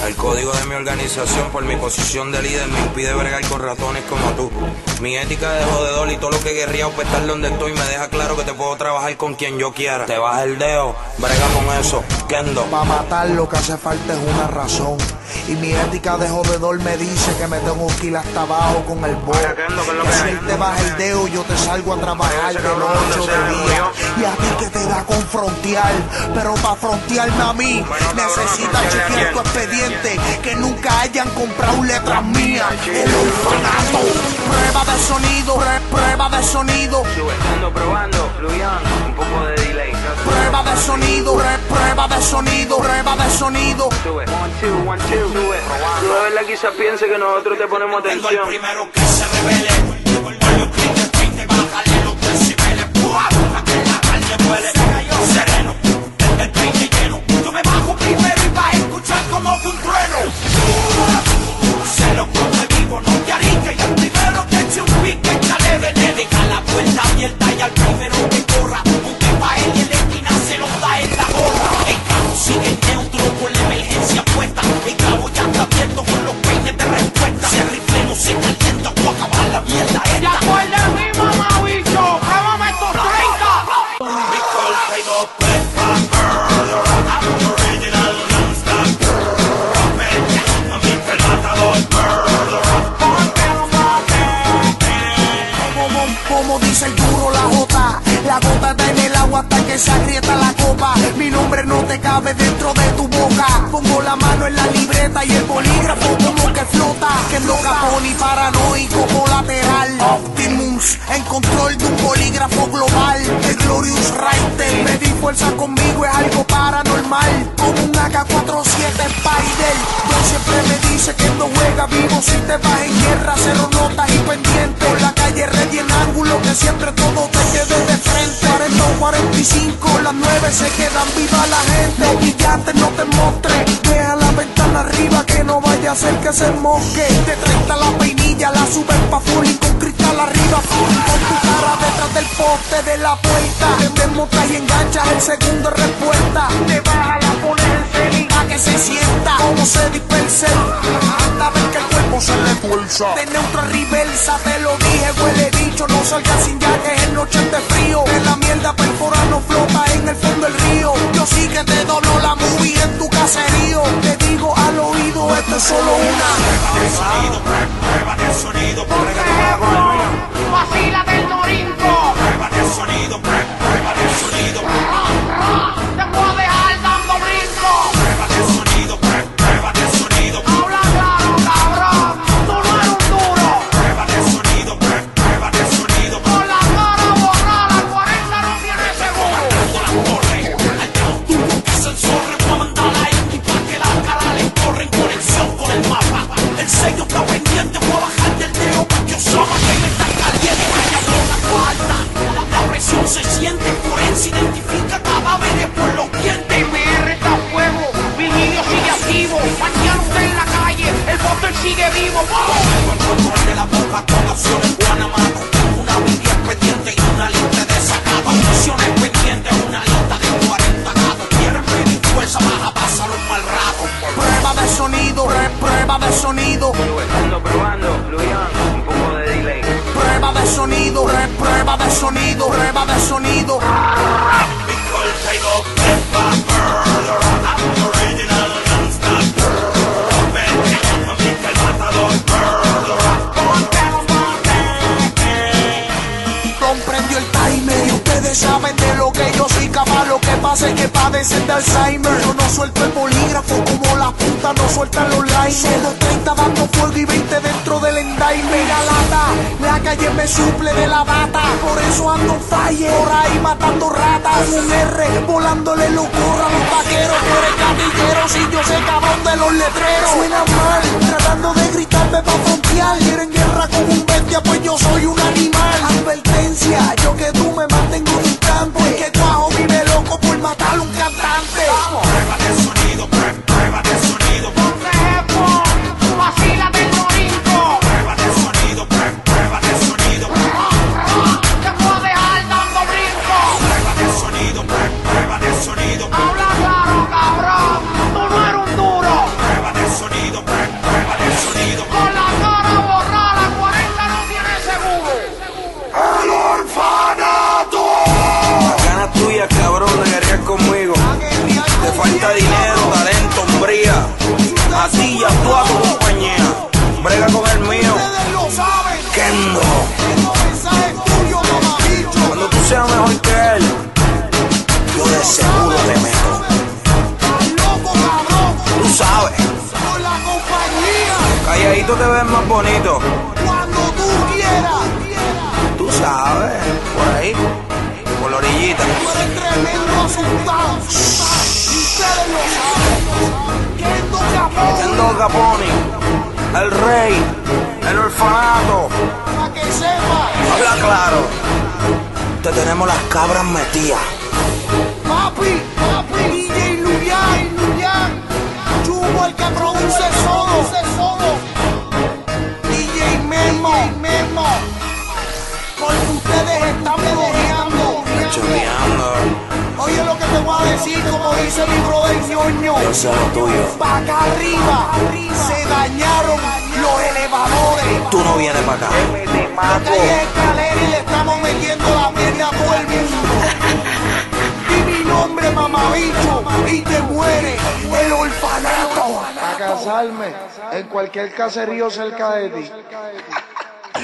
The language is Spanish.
El código de mi organización por mi posición de líder me impide bregar con ratones como tú. Mi ética de jodedor y todo lo que he guerreado para estar donde estoy me deja claro que te puedo trabajar con quien yo quiera. Te baja el dedo, brega con eso, Kendo. Pa' matar lo que hace falta es una razón. Y mi ética de jodedor me dice que me tengo que ir hasta abajo con el bol. Que si él te baja el dedo, yo te salgo a trabajar de noche de día. Y a ti que te da con frontear, pero para frontearme a mí necesitas chequear tu expediente, que nunca hayan comprado letras mías. El orfanato. Prueba de sonido, prueba de sonido. Ando probando, Luyan, un poco de delay. Prueba de sonido, prueba de sonido, prueba de sonido. Sube, 1, 2, 1, 2, sube. Tú de verdad quizás piense que nosotros te ponemos Tengo el atención. primero que se revele. Por los clientes, 20, bájale los decibeles. ¡Pua! Pa' que la carne huele. Sereno, el peine lleno. Yo me bajo primero y vas a escuchar como un trueno. Se lo come vivo, no te ariques. Y al primero te eche un pique, échale veneno. Deja la puerta abierta y al primero que corra. Aunque pa' él y en la esquina se lo da en la gorra. El carro sigue neutro con la emergencia puesta. El cabo ya está abierto con los peines de respuesta. Si el rifle no se calienta, tú acabas la mierda esta. ¡Ya acuerdas de mí, mamá, bicho! ¡Pruébame estos 30! Because I go play for murder. I'm original non-stop. A mí que el matador murder. Como dice el duro la jota, la gota está en el agua hasta que se agrieta la copa. Mi nombre no te cabe dentro de tu boca. Pongo la mano en la libreta y el bolígrafo como que flota. Que no capón y paranoico colateral. Optimus en control de un bolígrafo global. El Glorious Writer, medir fuerza conmigo es algo paranormal. Como un AK-47 Spider. Yo siempre me dice que no juega vivo si te vas en guerra. Cero notas y pendiente. Por la calle ready en ángulo que siempre todo te quede de frente. 40 o 45, las 9 se quedan viva la gente. Brillante, no te mostres. Deja la ventana arriba que no vaya a ser que se mosque. De 30 la peinilla la suben pa' full y con cristal arriba full. Con tu cara detrás del poste de la puerta. Te desmontas y enganchas el segundo de respuesta. Te baja la pones en serie a que se sienta. Como se dispersa. Anda a ver que el cuerpo se le fuerza. De neutro a reversa, te lo dije, huele bicho. No salgas sin jaques en noches de frío. Que la mierda perfora no flota en el fondo del río. Yo sí que te doblo la movie en tu caserío. Te digo al oído, esto es solo una Prueba de sonido, prueba de sonido. Por ejemplo, vacila del Norinco. Prueba de sonido, prueba de sonido. Te puedo dejar dando brinco. Prueba de sonido, prueba de sonido. Habla claro, cabrón. Tú no eres un duro. Prueba de sonido, prueba de sonido. Con la cara borrada, 40 no tiene seguro. Dando la torre, al tubo que sensor. Voy a mandar la X pa' que la cara le corre en conexión con el mapa. El sello está pendiente, voy a bajar del dedo pa' que Osama que me está caliente. Vaya flota alta, la presión se siente. Forense identifica cadáveres por los dientes. TPR está a fuego, Virgilio sigue activo. Mañana usted en la calle, el Potter sigue vivo. Tengo el control de la boca con opciones Guanamato. Una video expediente y una lista de desacato. Opciones pendientes, una lista de 40 gatos. Quieren pedir fuerza, vas a pasar un mal rato. prueba de sonido, prueba de sonido. Ando probando, Luyan, un poco de delay. Prueba de sonido, prueba de sonido, prueba de sonido. Because I go play for murder. I'm original non-stop. A mí que el matador murder. Comprendió el timer y ustedes saben de lo que yo soy capaz. Lo que pasa es que padecen de Alzheimer. Yo no suelto el bolígrafo como las putas no sueltan los liners. Solo 30 dando fuego y 20 dentro del endaime. Mira lata, la calle me suple de la data. Por eso ando fire, por ahí matando ratas. Un R, volándole los gorros a los vaqueros. Por el gatillero, si yo sé cabrón de los letreros. Suena mal, tratando de gritarme pa' frontear. Quieren guerra con un bestia, pues yo soy un animal. Advertencia, yo que tú me mantengo distante. Que Cuajo vive loco por matar un cantante. Prueba de sonido, prueba de sonido. Por ejemplo, vacila del Norinco. Prueba de sonido, prueba de sonido. Te puedo dejar dando brinco. Prueba de sonido, prueba de sonido. Habla claro, cabrón. Tú no eres un duro. Prueba de sonido. solito te ves más bonito. Cuando tú quieras. Tú sabes, por ahí, por la orillita. Tú eres tremendo asustado. Y ustedes lo saben. Kendo Capone. Kendo Capone, el rey, el orfanato. Para que sepas. Habla claro. Te tenemos las cabras metidas. Papi, DJ Luyan, Chubo el que produce solo, DJ Memo, porque ustedes están bloqueando. Choteando. Oye lo que te voy a decir, como dice mi brother ñoño, Yo sé lo tuyo. pa' acá arriba se dañaron los elevadores. Tú no vienes para acá. Acá hay escaleras y le estamos metiendo la pierna a todo el mundo. Di mi nombre, mamabicho, y te muere el orfanato. A casarme en cualquier caserío cerca de ti.